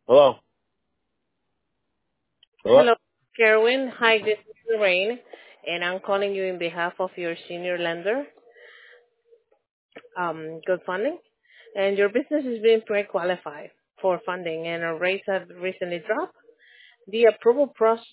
Hello. Hello. Hello, Kerwin. Hi, this is Lorraine, and I'm calling you in behalf of your senior lender, Good Funding. And your business is being pre-qualified for funding, and our rates have recently dropped. The approval process.